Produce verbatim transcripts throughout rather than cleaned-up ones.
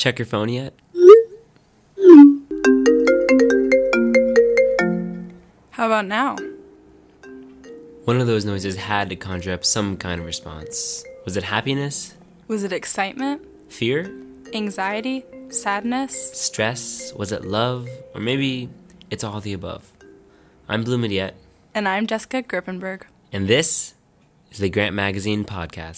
Check your phone yet? How about now? One of those noises had to conjure up some kind of response. Was it happiness? Was it excitement? Fear? Anxiety? Sadness? Stress? Was it love? Or maybe it's all the above. I'm Blue Mediette. And I'm Jessica Grippenberg. And this is the Grant Magazine Podcast.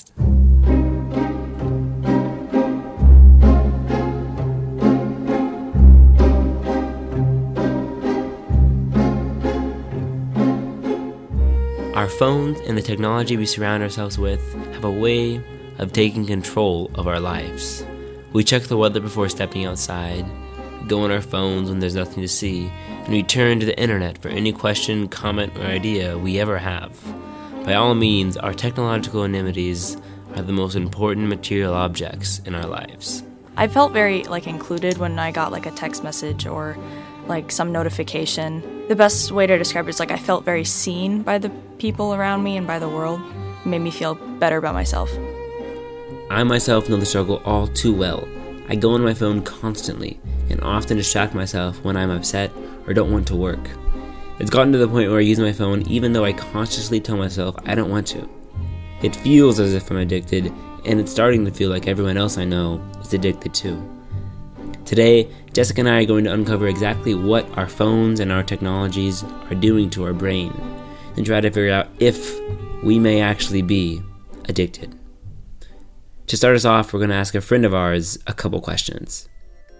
Our phones and the technology we surround ourselves with have a way of taking control of our lives. We check the weather before stepping outside, we go on our phones when there's nothing to see, and we turn to the internet for any question, comment, or idea we ever have. By all means, our technological amenities are the most important material objects in our lives. I felt very like included when I got like a text message or like some notification. The best way to describe it is like I felt very seen by the people around me and by the world. It made me feel better about myself. I myself know the struggle all too well. I go on my phone constantly and often distract myself when I'm upset or don't want to work. It's gotten to the point where I use my phone even though I consciously tell myself I don't want to. It feels as if I'm addicted, and it's starting to feel like everyone else I know is addicted too. Today, Jessica and I are going to uncover exactly what our phones and our technologies are doing to our brain and try to figure out if we may actually be addicted. To start us off, we're going to ask a friend of ours a couple questions.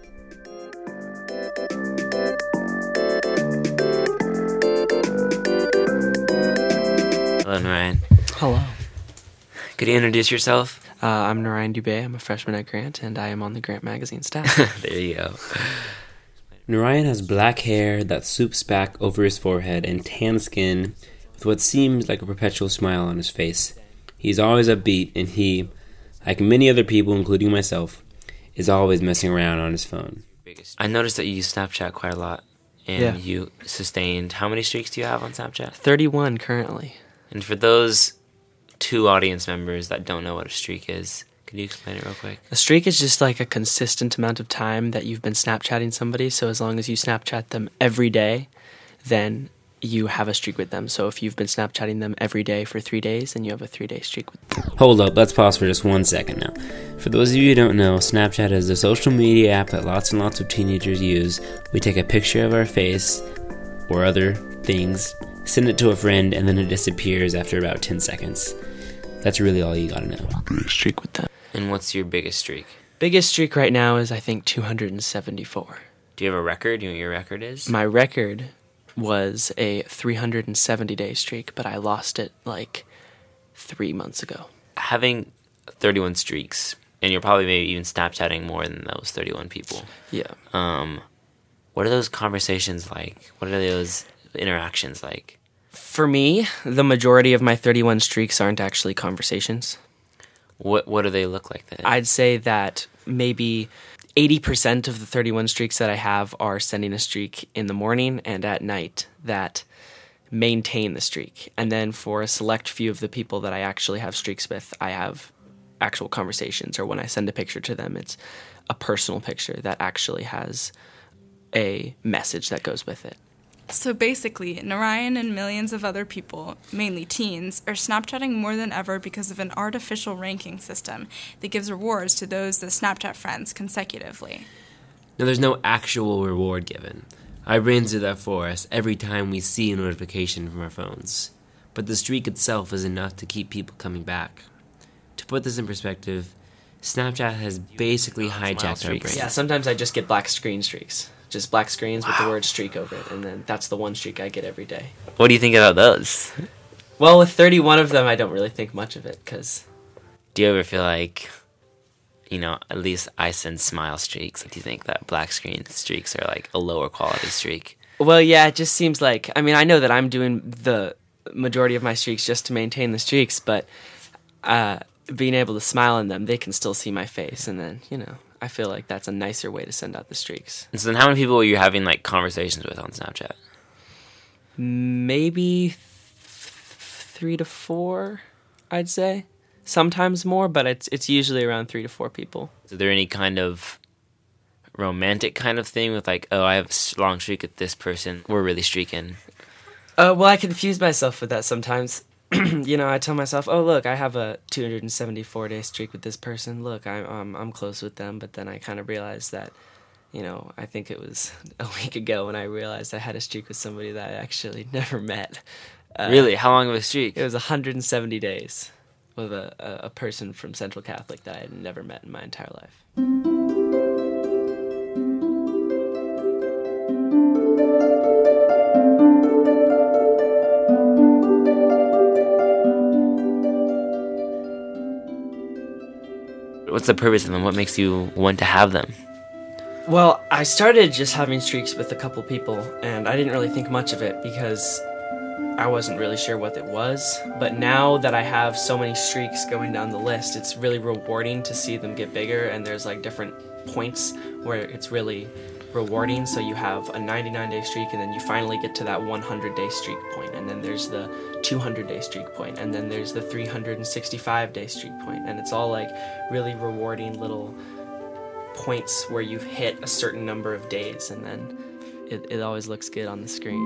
Hello, Narayan. Hello. Could you introduce yourself? Uh, I'm Narayan Dubey. I'm a freshman at Grant, and I am on the Grant Magazine staff. There you go. Narayan has black hair that swoops back over his forehead and tan skin with what seems like a perpetual smile on his face. He's always upbeat, and he, like many other people, including myself, is always messing around on his phone. I noticed that you use Snapchat quite a lot, and Yeah. you sustained... How many streaks do you have on Snapchat? thirty-one currently. And for those two audience members that don't know what a streak is, could you explain it real quick? A streak is just like a consistent amount of time that you've been Snapchatting somebody, so as long as you Snapchat them every day, then you have a streak with them. So if you've been Snapchatting them every day for three days, then you have a three-day streak with them. Hold up, let's pause for just one second now. For those of you who don't know, Snapchat is a social media app that lots and lots of teenagers use. We take a picture of our face or other things, send it to a friend, and then it disappears after about ten seconds. That's really all you gotta know. Streak with them. And what's your biggest streak? Biggest streak right now is, I think, two hundred seventy-four. Do you have a record? Do you know what your record is? My record was a three hundred seventy-day streak, but I lost it, like, three months ago. Having thirty-one streaks, and you're probably maybe even Snapchatting more than those thirty-one people. Yeah. Um, what are those conversations like? What are those interactions like? For me, the majority of my thirty-one streaks aren't actually conversations. What What do they look like then? I'd say that maybe eighty percent of the thirty-one streaks that I have are sending a streak in the morning and at night that maintain the streak. And then for a select few of the people that I actually have streaks with, I have actual conversations, or when I send a picture to them, it's a personal picture that actually has a message that goes with it. So basically, Narayan and millions of other people, mainly teens, are Snapchatting more than ever because of an artificial ranking system that gives rewards to those that Snapchat friends consecutively. Now, there's no actual reward given. Our brains do that for us every time we see a notification from our phones. But the streak itself is enough to keep people coming back. To put this in perspective, Snapchat has basically hijacked our brains. Yeah, sometimes I just get black screen streaks. Just black screens wow. with the word streak over it, and then that's the one streak I get every day. What do you think about those? Well, with thirty-one of them, I don't really think much of it, because... Do you ever feel like, you know, at least I send smile streaks? Do you think that black screen streaks are like a lower quality streak? Well, yeah, it just seems like... I mean, I know that I'm doing the majority of my streaks just to maintain the streaks, but uh, being able to smile in them, they can still see my face, and then, you know... I feel like that's a nicer way to send out the streaks. And so then how many people are you having, like, conversations with on Snapchat? Maybe th- three to four, I'd say. Sometimes more, but it's it's usually around three to four people. Is there any kind of romantic kind of thing with like, oh, I have a long streak with this person. We're really streaking. Uh, well, I confuse myself with that sometimes. You know, I tell myself, oh, look, I have a two hundred seventy-four day streak with this person. Look, I'm, um, I'm close with them. But then I kind of realized that, you know, I think it was a week ago when I realized I had a streak with somebody that I actually never met. Uh, Really? How long of a streak? It was one hundred seventy days with a, a, a person from Central Catholic that I had never met in my entire life. What's the purpose of them? What makes you want to have them? Well, I started just having streaks with a couple people, and I didn't really think much of it because I wasn't really sure what it was. But now that I have so many streaks going down the list, it's really rewarding to see them get bigger, and there's like different points where it's really rewarding. So you have a ninety-nine day streak, and then you finally get to that one hundred day streak point, and then there's the two hundred day streak point, and then there's the three hundred sixty-five day streak point, and it's all like really rewarding little points where you've hit a certain number of days, and then it, it always looks good on the screen.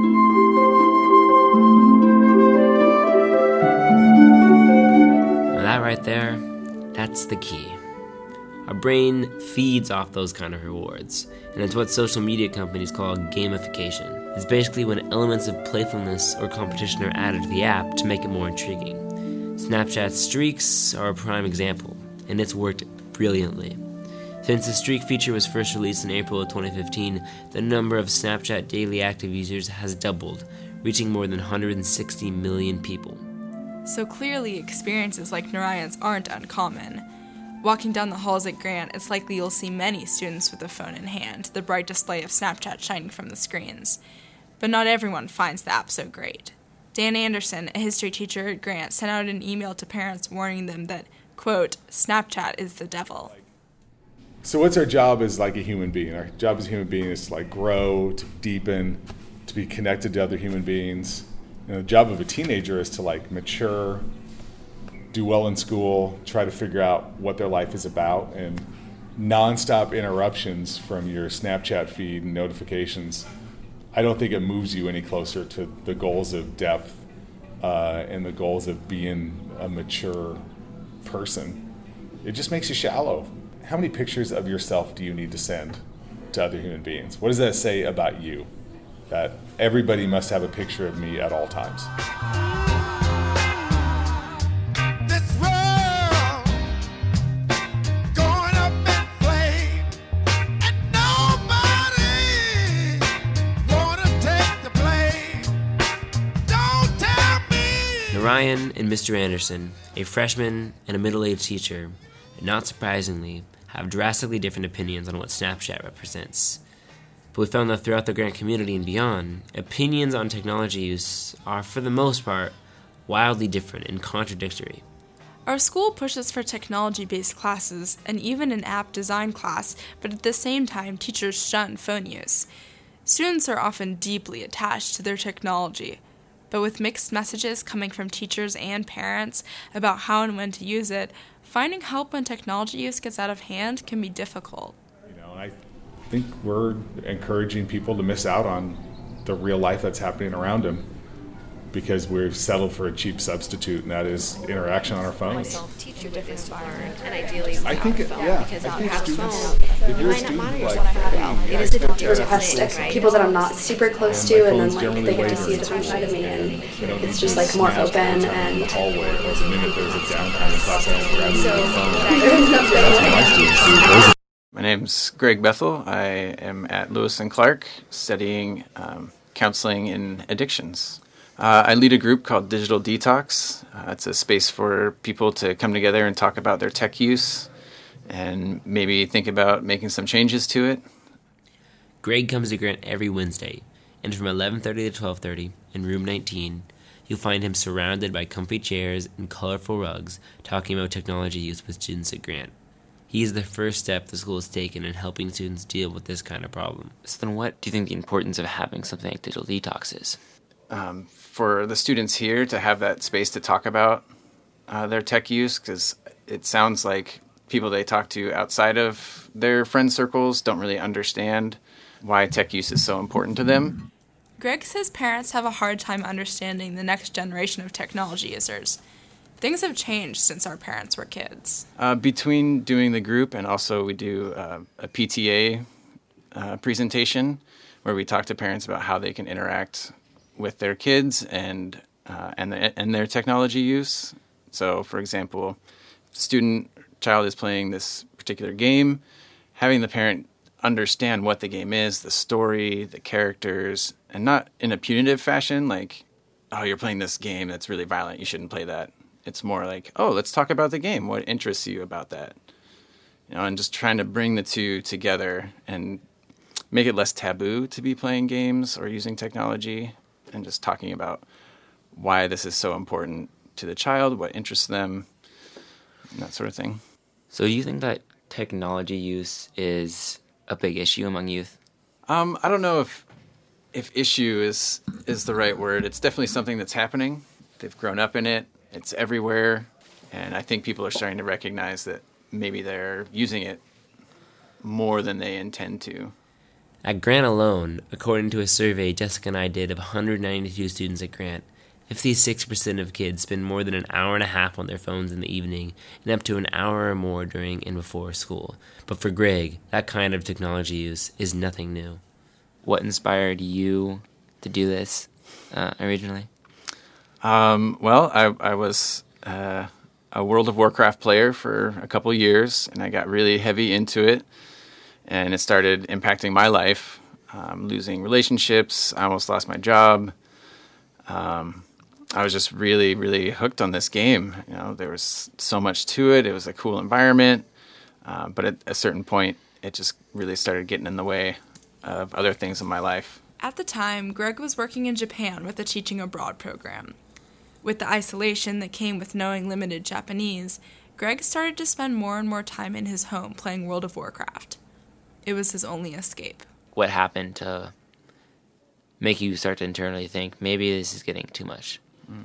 Now that right there, that's the key. Our brain feeds off those kind of rewards, and it's what social media companies call gamification. It's basically when elements of playfulness or competition are added to the app to make it more intriguing. Snapchat streaks are a prime example, and it's worked brilliantly. Since the streak feature was first released in April of twenty fifteen, the number of Snapchat daily active users has doubled, reaching more than one hundred sixty million people. So clearly, experiences like Narayan's aren't uncommon. Walking down the halls at Grant, it's likely you'll see many students with a phone in hand, the bright display of Snapchat shining from the screens. But not everyone finds the app so great. Dan Anderson, a history teacher at Grant, sent out an email to parents warning them that, quote, Snapchat is the devil. So what's our job as like a human being? Our job as a human being is to like grow, to deepen, to be connected to other human beings. And the job of a teenager is to like mature, do well in school, try to figure out what their life is about, and nonstop interruptions from your Snapchat feed and notifications, I don't think it moves you any closer to the goals of depth uh, and the goals of being a mature person. It just makes you shallow. How many pictures of yourself do you need to send to other human beings? What does that say about you? That everybody must have a picture of me at all times. Narayan and Mister Anderson, a freshman and a middle-aged teacher, not surprisingly, have drastically different opinions on what Snapchat represents. But we found that throughout the Grant community and beyond, opinions on technology use are, for the most part, wildly different and contradictory. Our school pushes for technology-based classes and even an app design class, but at the same time, teachers shun phone use. Students are often deeply attached to their technology, but with mixed messages coming from teachers and parents about how and when to use it, finding help when technology use gets out of hand can be difficult. You know, and I think we're encouraging people to miss out on the real life that's happening around them because we've settled for a cheap substitute, and that is interaction on our phones. Teach you different environment, and ideally I think, it, yeah, because I on think have students, phone, if you you're a might not student, monitor like, yourself very well. hey, It I is a took different request thing, to right? people that I'm not super close And to, my and then phone's like generally they get way to see a more different side of me, and They don't it's need just to like more snap open every time and in the hallway, or the minute there's a downtime in class, I don't grab So, the phone. what I That's what my students do. My name's Greg Bethel. I am at Lewis and Clark studying um, counseling in addictions. Uh, I lead a group called Digital Detox. Uh, it's a space for people to come together and talk about their tech use and maybe think about making some changes to it. Greg comes to Grant every Wednesday, and from eleven thirty to twelve thirty, in room nineteen, you'll find him surrounded by comfy chairs and colorful rugs talking about technology use with students at Grant. He is the first step the school has taken in helping students deal with this kind of problem. So then what do you think the importance of having something like Digital Detox is? Um, for the students here to have that space to talk about uh, their tech use, because it sounds like people they talk to outside of of their friend circles don't really understand why tech use is so important to them. Greg says parents have a hard time understanding the next generation of technology users. Things have changed since our parents were kids. Uh, between doing the group and also we do uh, a P T A uh, presentation where we talk to parents about how they can interact with their kids and uh, and, the, and their technology use. So, for example, student child is playing this particular game, having the parent understand what the game is, the story, the characters, and not in a punitive fashion, like, oh, you're playing this game that's really violent, you shouldn't play that. It's more like, oh, let's talk about the game. What interests you about that? You know, and just trying to bring the two together and make it less taboo to be playing games or using technology, and just talking about why this is so important to the child, what interests them, and that sort of thing. So do you think that technology use is a big issue among youth? Um, I don't know if if issue is is the right word. It's definitely something that's happening. They've grown up in it. It's everywhere. And I think people are starting to recognize that maybe they're using it more than they intend to. At Grant alone, according to a survey Jessica and I did of one hundred ninety-two students at Grant, fifty-six percent of kids spend more than an hour and a half on their phones in the evening and up to an hour or more during and before school. But for Greg, that kind of technology use is nothing new. What inspired you to do this uh, originally? Um, well, I, I was uh, a World of Warcraft player for a couple years, and I got really heavy into it, and it started impacting my life, um, losing relationships. I almost lost my job. Um, I was just really, really hooked on this game. You know, there was so much to it. It was a cool environment, uh, but at a certain point, it just really started getting in the way of other things in my life. At the time, Greg was working in Japan with a teaching abroad program. With the isolation that came with knowing limited Japanese, Greg started to spend more and more time in his home playing World of Warcraft. It was his only escape. What happened to make you start to internally think, maybe this is getting too much? Mm.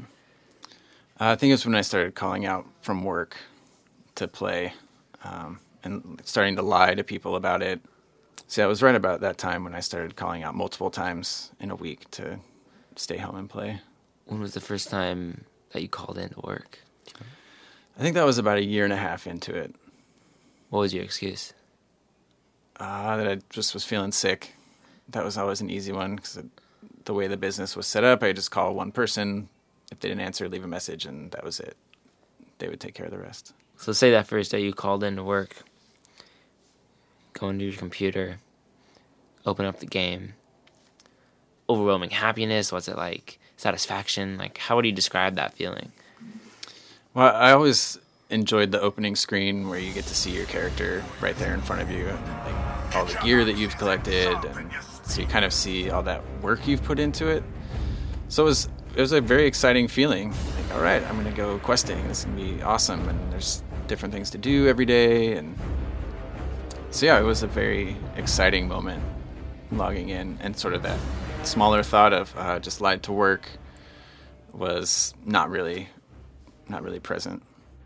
Uh, I think it was when I started calling out from work to play um, and starting to lie to people about it. So yeah, it was right about that time when I started calling out multiple times in a week to stay home and play. When was the first time that you called in to work? I think that was about a year and a half into it. What was your excuse? Uh, that I just was feeling sick. That was always an easy one because the way the business was set up, I just call one person. If they didn't answer, leave a message, and that was it. They would take care of the rest. So say that first day you called in to work, go into your computer, open up the game. Overwhelming happiness? Was it like satisfaction? Like, how would you describe that feeling? Well, I always enjoyed the opening screen where you get to see your character right there in front of you, like all the gear that you've collected, and so you kind of see all that work you've put into it. So it was it was a very exciting feeling. Like, all right, I'm going to go questing. This is going to be awesome, and there's different things to do every day, and so yeah, it was a very exciting moment logging in, and sort of that smaller thought of uh, just lied to work was not really not really present.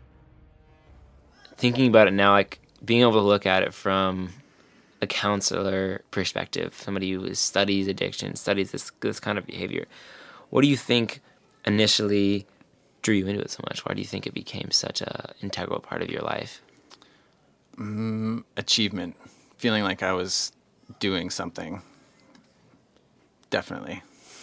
Thinking about it now, like being able to look at it from a counselor perspective, somebody who studies addiction, studies this this kind of behavior, what do you think initially drew you into it so much? Why do you think it became such a integral part of your life? Mm, achievement, feeling like I was doing something. Definitely,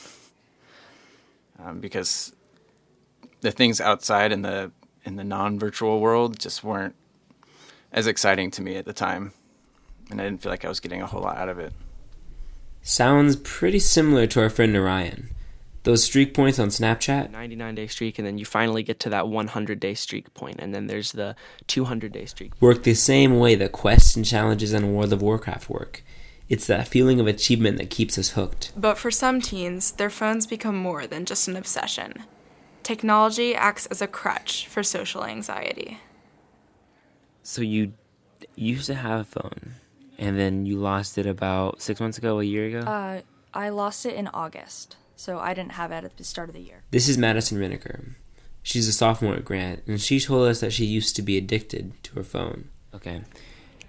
um, because the things outside in the in the non-virtual world just weren't as exciting to me at the time, and I didn't feel like I was getting a whole lot out of it. Sounds pretty similar to our friend Narayan. Those streak points on Snapchat, ninety-nine day streak, and then you finally get to that one hundred day streak point, and then there's the two hundred day streak. Work the same way that quests and challenges on World of Warcraft work. It's that feeling of achievement that keeps us hooked. But for some teens, their phones become more than just an obsession. Technology acts as a crutch for social anxiety. So you used to have a phone, and then you lost it about six months ago, a year ago? Uh, I lost it in August, so I didn't have it at the start of the year. This is Madison Riniker. She's a sophomore at Grant, and she told us that she used to be addicted to her phone. Okay.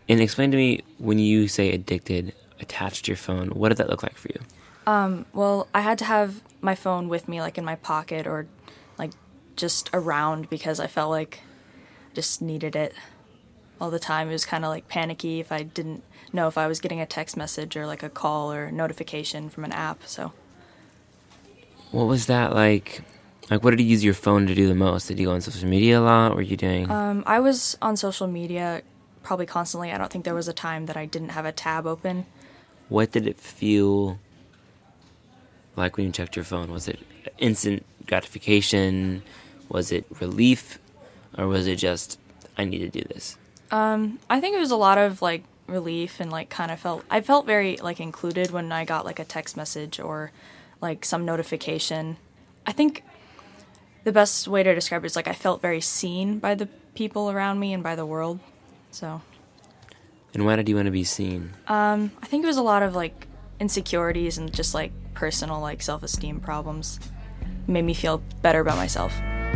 And explain to me, when you say addicted, attached to your phone, what did that look like for you? Um, well, I had to have my phone with me, like in my pocket or like just around because I felt like I just needed it all the time. It was kind of like panicky if I didn't know if I was getting a text message or like a call or notification from an app. So, what was that like? Like, what did you use your phone to do the most? Did you go on social media a lot? What were you doing? Um, I was on social media probably constantly. I don't think there was a time that I didn't have a tab open. What did it feel like when you checked your phone? Was it instant gratification? Was it relief? Or was it just, I need to do this? Um, I think it was a lot of, like, relief and, like, kind of felt... I felt very, like, included when I got, like, a text message or, like, some notification. I think the best way to describe it is, like, I felt very seen by the people around me and by the world, so... And why did you want to be seen? Um, I think it was a lot of, like, insecurities and just, like, personal, like, self-esteem problems. It made me feel better about myself.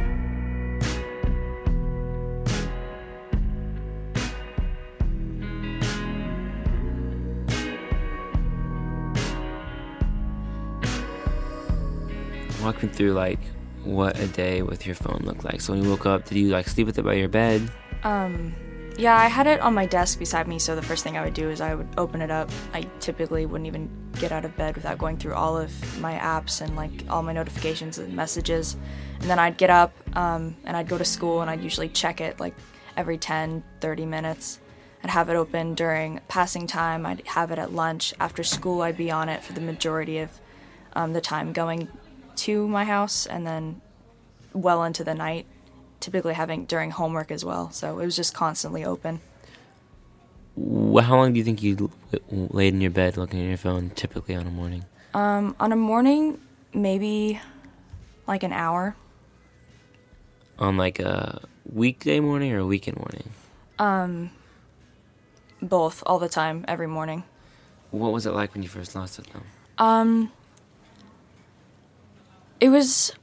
Walk me through, like, what a day with your phone looked like. So when you woke up, did you, like, sleep with it by your bed? Um... Yeah, I had it on my desk beside me, so the first thing I would do is I would open it up. I typically wouldn't even get out of bed without going through all of my apps and, like, all my notifications and messages. And then I'd get up, um, and I'd go to school, and I'd usually check it, like, every ten, thirty minutes. I'd have it open during passing time. I'd have it at lunch. After school, I'd be on it for the majority of um, the time going to my house, and then well into the night. Typically having during homework as well, so it was just constantly open. How long do you think you laid in your bed looking at your phone, typically on a morning? Um, on a morning, maybe like an hour. On like a weekday morning or a weekend morning? Um, both, all the time, every morning. What was it like when you first lost it, though? Um, it was,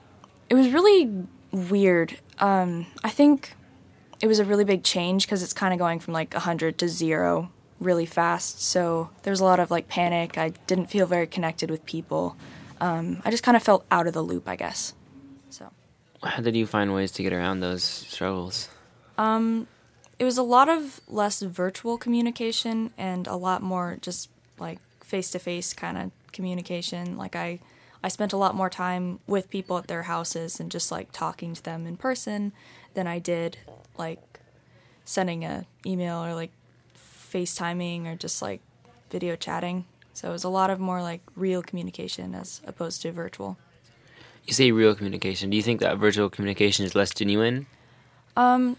it was really weird. Um, I think it was a really big change because it's kind of going from like one hundred to zero really fast. So there was a lot of like panic. I didn't feel very connected with people. Um, I just kind of felt out of the loop, I guess. So. How did you find ways to get around those struggles? Um, it was a lot of less virtual communication and a lot more just like face-to-face kind of communication. Like I... I spent a lot more time with people at their houses and just, like, talking to them in person than I did, like, sending a email or, like, FaceTiming or just, like, video chatting. So it was a lot of more, like, real communication as opposed to virtual. You say real communication. Do you think that virtual communication is less genuine? Um,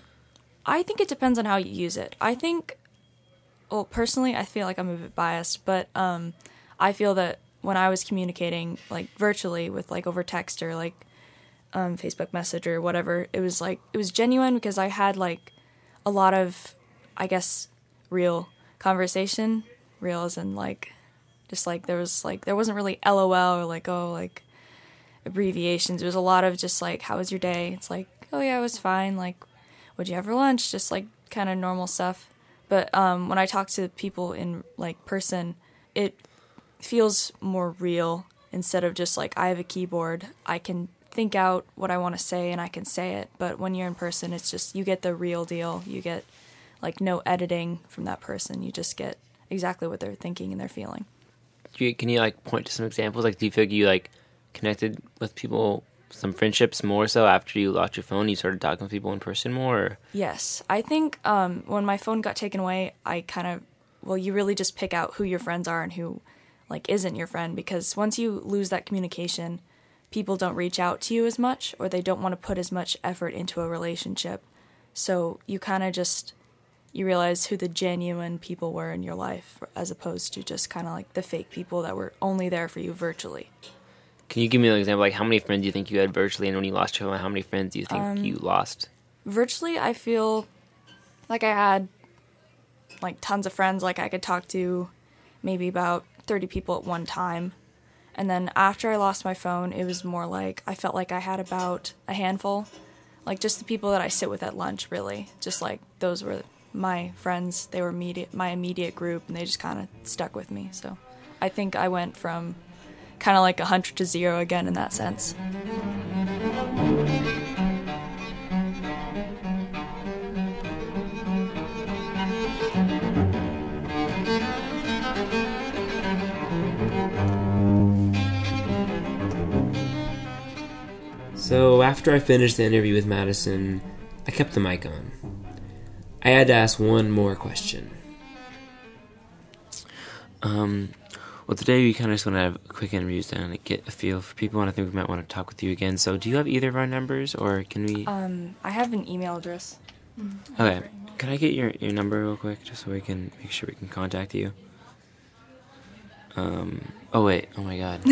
I think it depends on how you use it. I think, well, personally, I feel like I'm a bit biased, but um, I feel that when I was communicating, like, virtually with, like, over text or, like, um, Facebook Messenger or whatever, it was, like, it was genuine because I had, like, a lot of, I guess, real conversation. Real as in, like, just, like, there was, like, there wasn't really LOL or, like, oh, like, abbreviations. It was a lot of just, like, how was your day? It's like, oh, yeah, it was fine. Like, what'd you have for lunch? Just, like, kind of normal stuff. But um, when I talk to people in, like, person, it feels more real instead of just like I have a keyboard. I can think out what I want to say and I can say it. But when you're in person, it's just you get the real deal. You get like no editing from that person. You just get exactly what they're thinking and they're feeling. Can you like point to some examples? Like, do you feel like you like connected with people, some friendships more so after you lost your phone? You started talking with people in person more? Or? Yes, I think um, when my phone got taken away, I kind of well, you really just pick out who your friends are and who like isn't your friend, because once you lose that communication, people don't reach out to you as much or they don't want to put as much effort into a relationship. So you kind of just, you realize who the genuine people were in your life as opposed to just kind of like the fake people that were only there for you virtually. Can you give me an example? Like, how many friends do you think you had virtually, and when you lost your phone, how many friends do you think um, you lost? Virtually, I feel like I had like tons of friends. Like I could talk to maybe about thirty people at one time. And then after I lost my phone, it was more like I felt like I had about a handful. Like just the people that I sit with at lunch, really. Just like those were my friends, they were immediate, my immediate group, and they just kind of stuck with me. So I think I went from kind of like a hundred to zero again in that sense. So after I finished the interview with Madison, I kept the mic on. I had to ask one more question. Um, well, today we kind of just want to have a quick interview to kind of get a feel for people, and I think we might want to talk with you again. So do you have either of our numbers, or can we... Um, I have an email address. Okay. Can I get your, your number real quick, just so we can make sure we can contact you? Um. Oh, wait. Oh, my God.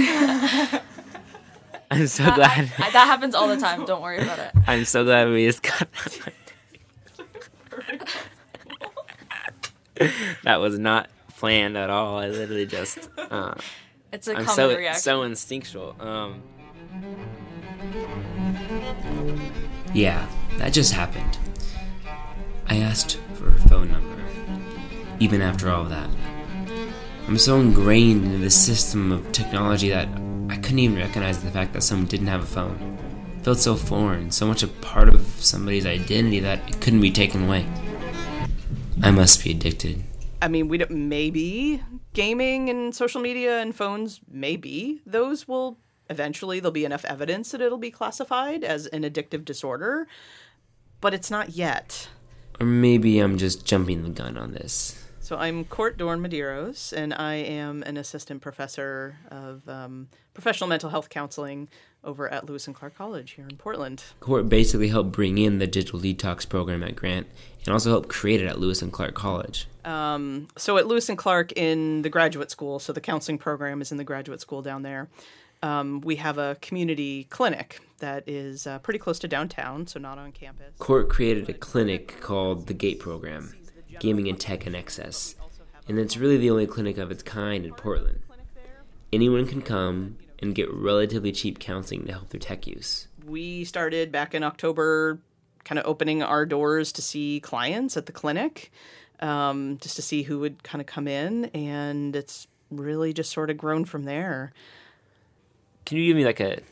I'm so That, glad. I, I, that happens all the time. Don't worry about it. I'm so glad we just got that. That was not planned at all. I literally just. Uh, It's a I'm common so reaction. so instinctual. Um. Yeah, that just happened. I asked for her phone number, even after all of that. I'm so ingrained into the system of technology that I couldn't even recognize the fact that someone didn't have a phone. It felt so foreign, so much a part of somebody's identity that it couldn't be taken away. I must be addicted. I mean, we don't, maybe gaming and social media and phones, maybe those will eventually, there'll be enough evidence that it'll be classified as an addictive disorder, but it's not yet. Or maybe I'm just jumping the gun on this. So I'm Court Dorn Medeiros, and I am an assistant professor of um, professional mental health counseling over at Lewis and Clark College here in Portland. Court basically helped bring in the digital detox program at Grant and also helped create it at Lewis and Clark College. Um, so at Lewis and Clark in the graduate school, so the counseling program is in the graduate school down there, um, we have a community clinic that is uh, pretty close to downtown, so not on campus. Court created a clinic called the GATE program, Gaming and Tech in Excess, and it's really the only clinic of its kind in Portland. Anyone can come and get relatively cheap counseling to help their tech use. We started back in October kind of opening our doors to see clients at the clinic, um, just to see who would kind of come in, and it's really just sort of grown from there. Can you give me like a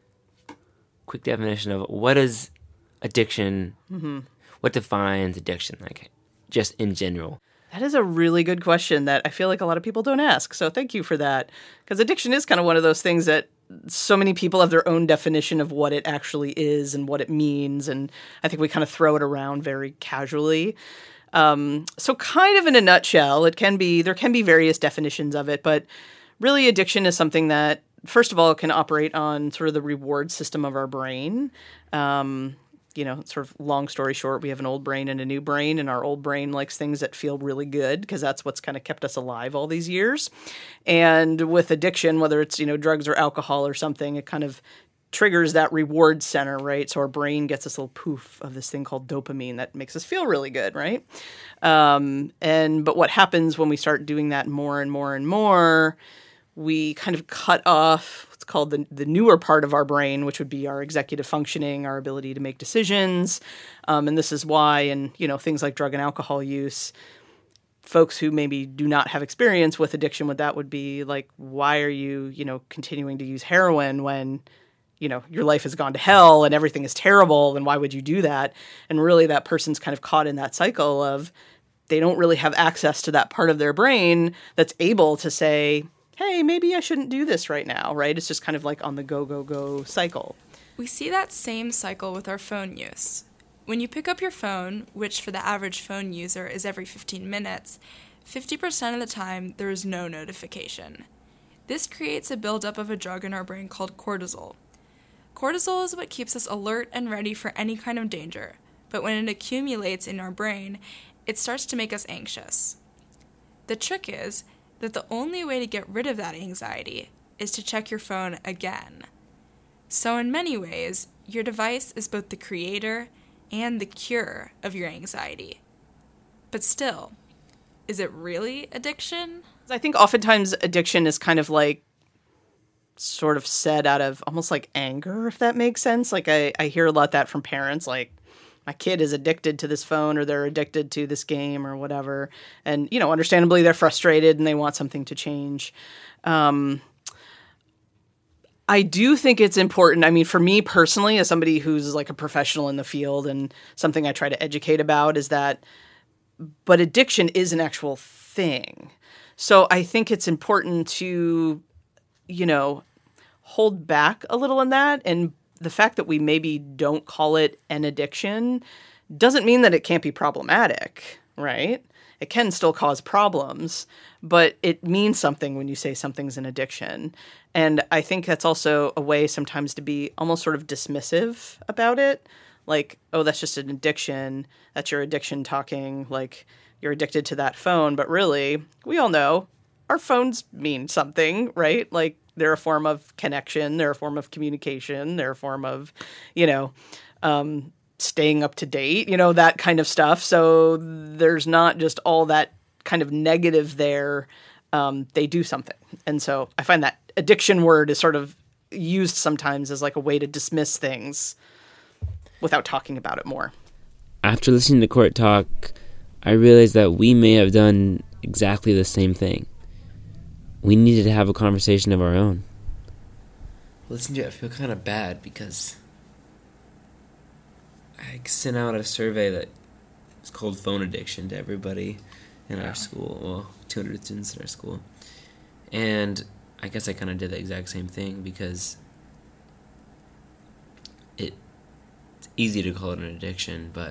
quick definition of what is addiction? Mm-hmm. What defines addiction, like just in general? That is a really good question that I feel like a lot of people don't ask. So thank you for that. Because addiction is kind of one of those things that so many people have their own definition of what it actually is and what it means. And I think we kind of throw it around very casually. Um, so kind of in a nutshell, it can be, there can be various definitions of it, but really addiction is something that, first of all, can operate on sort of the reward system of our brain. Um, You know, sort of long story short, we have an old brain and a new brain, and our old brain likes things that feel really good because that's what's kind of kept us alive all these years. And with addiction, whether it's, you know, drugs or alcohol or something, it kind of triggers that reward center, right? So our brain gets this little poof of this thing called dopamine that makes us feel really good, right? Um, and but what happens when we start doing that more and more and more, we kind of cut off what's called the, the newer part of our brain, which would be our executive functioning, our ability to make decisions. Um, and this is why in, you know, things like drug and alcohol use, folks who maybe do not have experience with addiction with that would be like, why are you, you know, continuing to use heroin when, you know, your life has gone to hell and everything is terrible, and why would you do that? And really that person's kind of caught in that cycle of they don't really have access to that part of their brain that's able to say, hey, maybe I shouldn't do this right now, right? It's just kind of like on the go, go, go cycle. We see that same cycle with our phone use. When you pick up your phone, which for the average phone user is every fifteen minutes, fifty percent of the time there is no notification. This creates a buildup of a drug in our brain called cortisol. Cortisol is what keeps us alert and ready for any kind of danger, but when it accumulates in our brain, it starts to make us anxious. The trick is that the only way to get rid of that anxiety is to check your phone again. So in many ways, your device is both the creator and the cure of your anxiety. But still, is it really addiction? I think oftentimes addiction is kind of like sort of said out of almost like anger, if that makes sense. Like I, I hear a lot that from parents, like, my kid is addicted to this phone or they're addicted to this game or whatever. And, you know, understandably, they're frustrated and they want something to change. Um, I do think it's important. I mean, for me personally, as somebody who's like a professional in the field and something I try to educate about is that, but addiction is an actual thing. So I think it's important to, you know, hold back a little in that. And the fact that we maybe don't call it an addiction doesn't mean that it can't be problematic, right? It can still cause problems, but it means something when you say something's an addiction. And I think that's also a way sometimes to be almost sort of dismissive about it. Like, oh, that's just an addiction. That's your addiction talking. Like, you're addicted to that phone. But really, we all know our phones mean something, right? Like, they're a form of connection. They're a form of communication. They're a form of, you know, um, staying up to date, you know, that kind of stuff. So there's not just all that kind of negative there. Um, they do something. And so I find that addiction word is sort of used sometimes as like a way to dismiss things without talking about it more. After listening to Court talk, I realized that we may have done exactly the same thing. We needed to have a conversation of our own. Listen to it, I feel kind of bad because I sent out a survey that was called Phone Addiction to everybody in our school, well, two hundred students in our school. And I guess I kind of did the exact same thing because it, it's easy to call it an addiction, but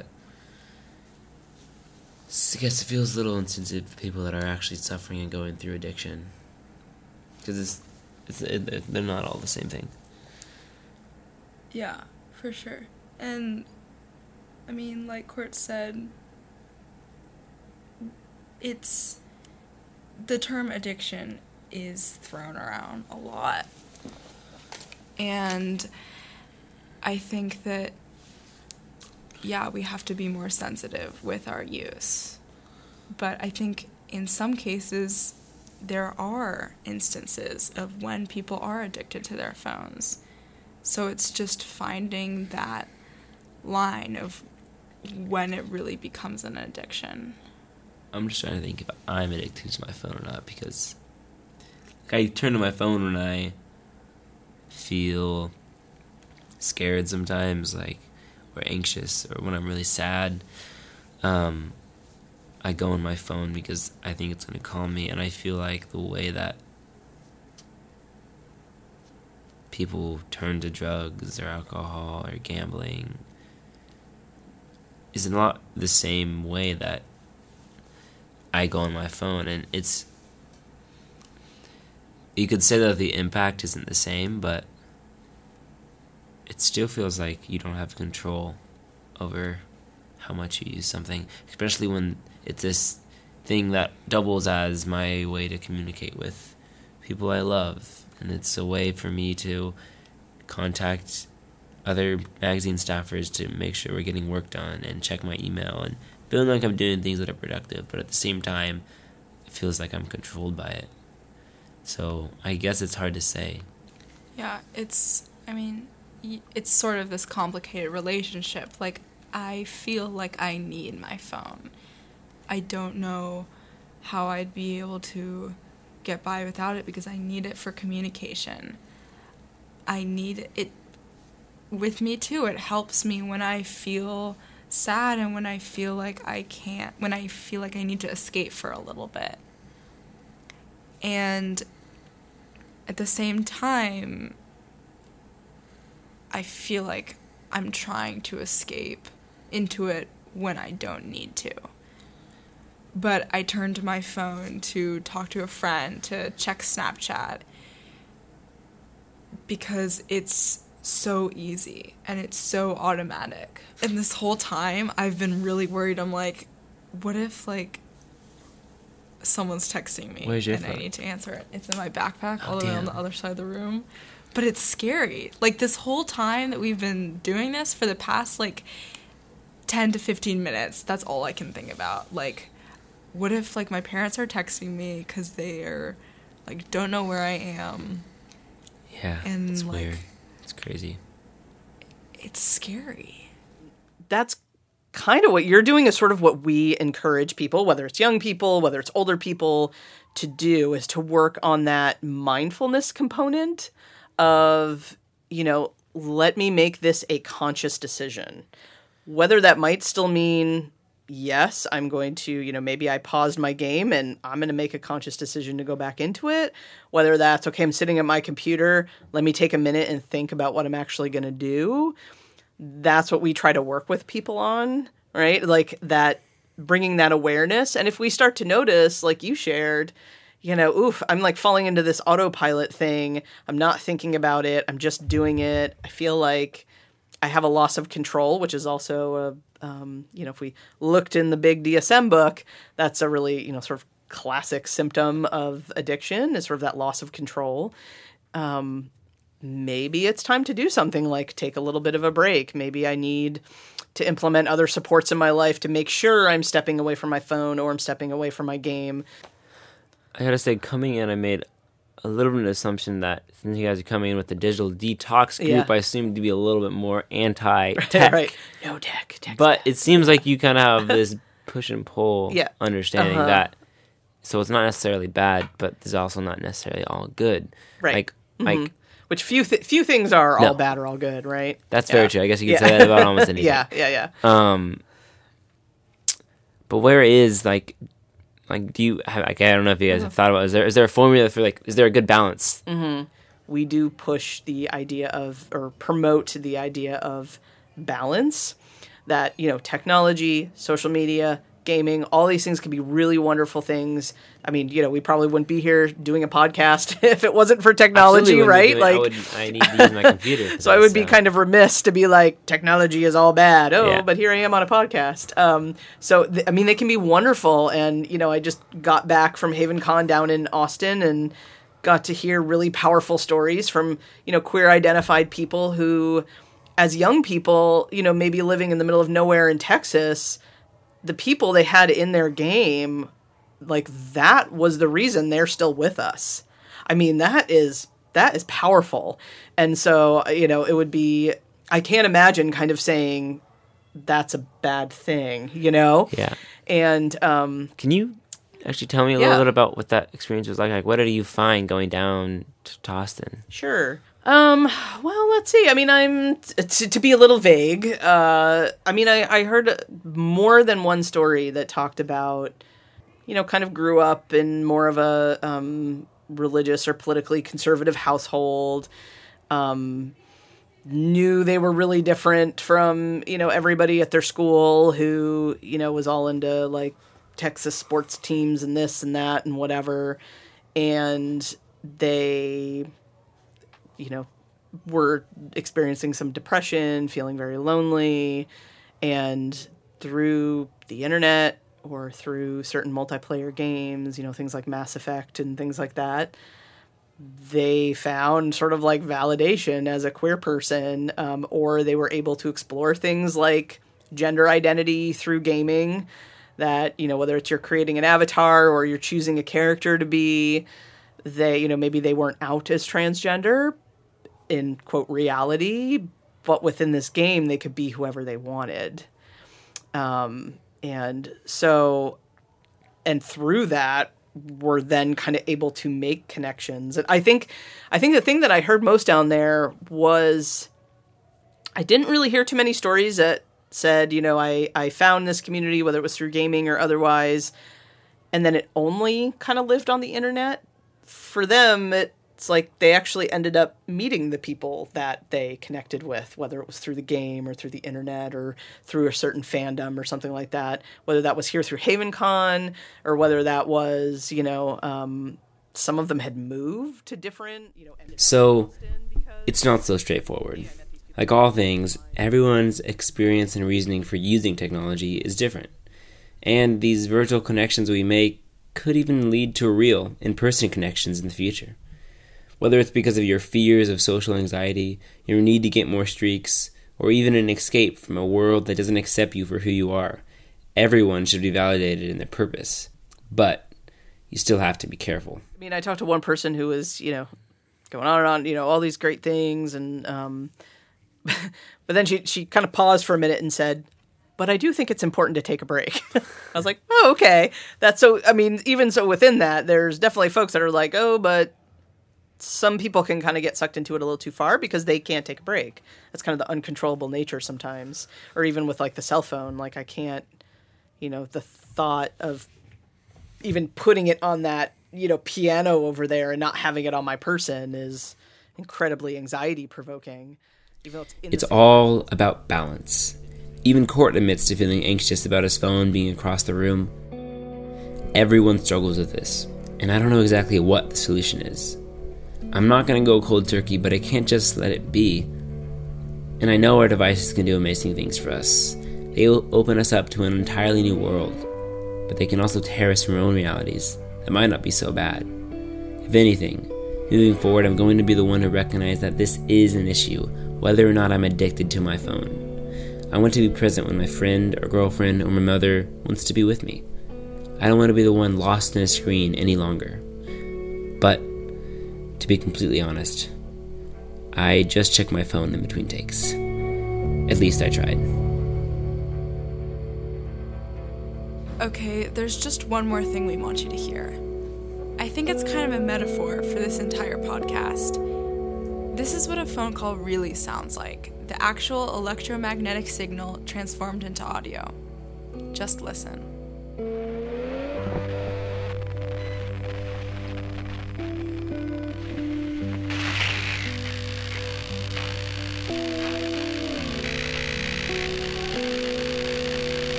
I guess it feels a little insensitive to people that are actually suffering and going through addiction. Because it's, it's, it, they're not all the same thing. Yeah, for sure. And, I mean, like Court said, it's, the term addiction is thrown around a lot. And I think that, yeah, we have to be more sensitive with our use. But I think in some cases, there are instances of when people are addicted to their phones. So it's just finding that line of when it really becomes an addiction. I'm just trying to think if I'm addicted to my phone or not, because like, I turn to my phone when I feel scared sometimes, like, or anxious, or when I'm really sad. Um, I go on my phone because I think it's going to calm me, and I feel like the way that people turn to drugs or alcohol or gambling is not the same way that I go on my phone. And it's, you could say that the impact isn't the same, but it still feels like you don't have control over how much you use something, especially when it's this thing that doubles as my way to communicate with people I love. And it's a way for me to contact other magazine staffers to make sure we're getting work done and check my email and feeling like I'm doing things that are productive, but at the same time, it feels like I'm controlled by it. So I guess it's hard to say. Yeah, it's, I mean, it's sort of this complicated relationship. Like, I feel like I need my phone. I don't know how I'd be able to get by without it because I need it for communication. I need it with me too. It helps me when I feel sad and when I feel like I can't, when I feel like I need to escape for a little bit. And at the same time, I feel like I'm trying to escape into it when I don't need to. But I turn to my phone to talk to a friend, to check Snapchat, because it's so easy and it's so automatic. And this whole time, I've been really worried. I'm like, what if, like, someone's texting me Where's your and phone? I need to answer it? It's in my backpack Oh, all the way on damn. the other side of the room. But it's scary. Like, this whole time that we've been doing this for the past, like, ten to fifteen minutes, that's all I can think about. Like, what if, like, my parents are texting me because they are, like, don't know where I am? Yeah, And, it's like, weird. It's crazy. It's scary. That's kind of what you're doing is sort of what we encourage people, whether it's young people, whether it's older people, to do, is to work on that mindfulness component of, you know, let me make this a conscious decision. Whether that might still mean, yes, I'm going to, you know, maybe I paused my game and I'm going to make a conscious decision to go back into it. Whether that's, okay, I'm sitting at my computer, let me take a minute and think about what I'm actually going to do. That's what we try to work with people on, right? Like that, bringing that awareness. And if we start to notice, like you shared, you know, oof, I'm like falling into this autopilot thing. I'm not thinking about it. I'm just doing it. I feel like I have a loss of control, which is also a, um, you know, if we looked in the big D S M book, that's a really, you know, sort of classic symptom of addiction, is sort of that loss of control. Um, maybe it's time to do something like take a little bit of a break. Maybe I need to implement other supports in my life to make sure I'm stepping away from my phone or I'm stepping away from my game. I gotta say, coming in, I made a little bit of an assumption that since you guys are coming in with the digital detox group, Yeah. I assumed to be a little bit more anti-tech. Right. No tech. tech But it seems like you kind of have this push and pull Yeah. understanding Uh-huh. that. So it's not necessarily bad, but it's also not necessarily all good. Right. Like, Mhm. like Which few th- few things are No. all bad or all good, right? that's Yeah. very true. I guess you could Yeah. say that about almost anything. yeah, yeah, yeah. Um, but where is like, like, do you? Have, like, I don't know if you guys have thought about. Is there is there a formula for like? Is there a good balance? Mm-hmm. We do push the idea of, or promote the idea of balance. That, you know, technology, social media, gaming, all these things can be really wonderful things. I mean, you know, we probably wouldn't be here doing a podcast if it wasn't for technology, Absolutely wouldn't be right? doing it. Like, I, would, I need to use my computer. for so I this, would be kind of remiss to be like, technology is all bad. Oh, Yeah. but here I am on a podcast. Um, so, th- I mean, they can be wonderful. And, you know, I just got back from HavenCon down in Austin and got to hear really powerful stories from, you know, queer identified people who, as young people, you know, maybe living in the middle of nowhere in Texas, the people they had in their game, like, that was the reason they're still with us. I mean, that is that is powerful. And so, you know, it would be, I can't imagine kind of saying that's a bad thing, you know? Yeah. And um, Can you actually tell me a Yeah. little bit about what that experience was like? Like, what did you find going down to, to Austin? Sure. Um, well, let's see. I mean, I'm, to, to be a little vague, uh, I mean, I, I heard more than one story that talked about, you know, kind of grew up in more of a um, religious or politically conservative household, um, knew they were really different from, you know, everybody at their school who, you know, was all into, like, Texas sports teams and this and that and whatever. And they, you know, were experiencing some depression, feeling very lonely, and through the internet or through certain multiplayer games, you know, things like Mass Effect and things like that, they found sort of like validation as a queer person, um, or they were able to explore things like gender identity through gaming, that, you know, whether it's you're creating an avatar or you're choosing a character to be, they, you know, maybe they weren't out as transgender in, quote, reality, but within this game, they could be whoever they wanted. Um, and so, and through that, we're then kind of able to make connections. And I think, I think the thing that I heard most down there was, I didn't really hear too many stories that said, you know, I, I found this community, whether it was through gaming or otherwise, and then it only kind of lived on the internet. For them, it's like they actually ended up meeting the people that they connected with, whether it was through the game or through the internet or through a certain fandom or something like that, whether that was here through HavenCon or whether that was, you know, um, some of them had moved to different, you know. So it's not so straightforward. Like all things, everyone's experience and reasoning for using technology is different. And these virtual connections we make could even lead to real, in-person connections in the future. Whether it's because of your fears of social anxiety, your need to get more streaks, or even an escape from a world that doesn't accept you for who you are, everyone should be validated in their purpose. But you still have to be careful. I mean, I talked to one person who was, you know, going on and on, you know, all these great things, and um, but then she she kind of paused for a minute and said, but I do think it's important to take a break. I was like, oh, okay. That's so, I mean, even so within that, there's definitely folks that are like, oh, but some people can kind of get sucked into it a little too far because they can't take a break. That's kind of the uncontrollable nature sometimes. Or even with like the cell phone, like I can't, you know, the thought of even putting it on that, you know, piano over there and not having it on my person is incredibly anxiety provoking. Even though it's in It's the same all about balance. Even Court admits to feeling anxious about his phone being across the room. Everyone struggles with this, and I don't know exactly what the solution is. I'm not going to go cold turkey, but I can't just let it be. And I know our devices can do amazing things for us. They will open us up to an entirely new world, but they can also tear us from our own realities that might not be so bad. If anything, moving forward, I'm going to be the one to recognize that this is an issue, whether or not I'm addicted to my phone. I want to be present when my friend or girlfriend or my mother wants to be with me. I don't want to be the one lost in a screen any longer. But, to be completely honest, I just check my phone in between takes. At least I tried. Okay, there's just one more thing we want you to hear. I think it's kind of a metaphor for this entire podcast. This is what a phone call really sounds like. The actual electromagnetic signal transformed into audio. Just listen.